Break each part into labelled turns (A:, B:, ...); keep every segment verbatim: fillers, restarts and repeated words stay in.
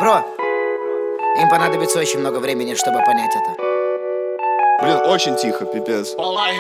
A: Бро, им понадобится очень много времени, чтобы понять это.
B: Блин, очень тихо, пипец.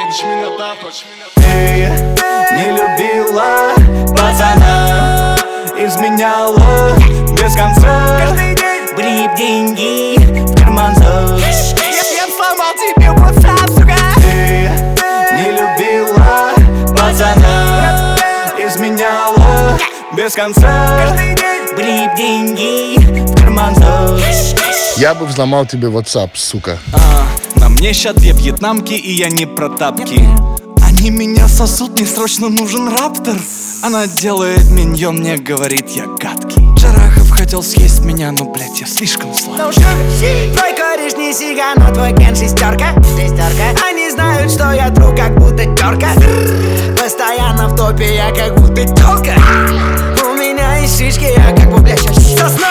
C: Ты не любила пацана, изменяла без конца.
A: Каждый день
C: Блип, деньги в карман зов. Я сломал тебе WhatsApp, сука. Ты не любила пацана, изменяла без конца.
A: Каждый день
C: Блип, деньги в карман зов.
D: Я бы взломал тебе WhatsApp, сука.
C: А, на мне ща две вьетнамки, и я не про тапки. Они меня сосут, мне срочно нужен раптор. Она делает миньон, мне говорит, я гадкий. Джарахов хотел съесть меня, но, блять, я слишком сладкий.
A: Твой кореш не сига, но твой ген шестерка. Шестерка. Они знают, что я друг, как будто терка. Постоянно в топе, я как будто телка. У меня есть шишки, я как бы, блядь, сейчас сосна.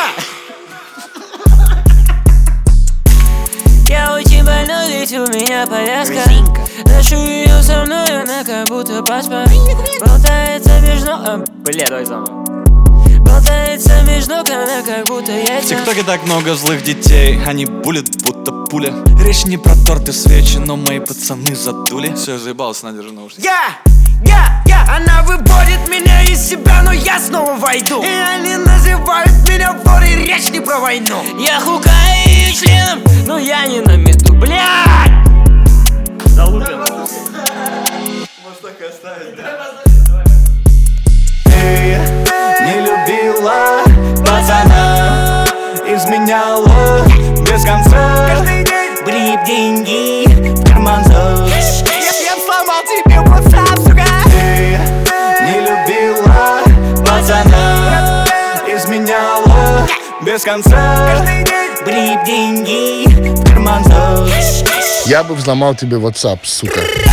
E: Я очень больной, ведь у меня повязка. Ношу ее со мной, она как будто паспорт. Болтается между... А, бля, давай заново. Болтается между ног, она как будто яйца.
C: В ТикТоке так много злых детей, они булят, будто пуля. Речь не про торты свечи, но мои пацаны задули. Все, я заебался, на, держи наушники.
A: Я, я, я, она выводит меня из себя, но я снова войду. И они называют меня ворой, речь не про войну.
E: Я хукаю ее членом, но я не на мету, блядь! Залупин.
C: Может так и оставить, да? Ты не любила пацана, изменяла без конца.
A: Каждый день
C: Блип, деньги в карман зов. Я сломал тебе WhatsApp, сука. Ты не любила пацана, изменяла без конца.
A: Каждый день
C: Блип, деньги в карман зов.
D: Я бы взломал тебе WhatsApp, сука.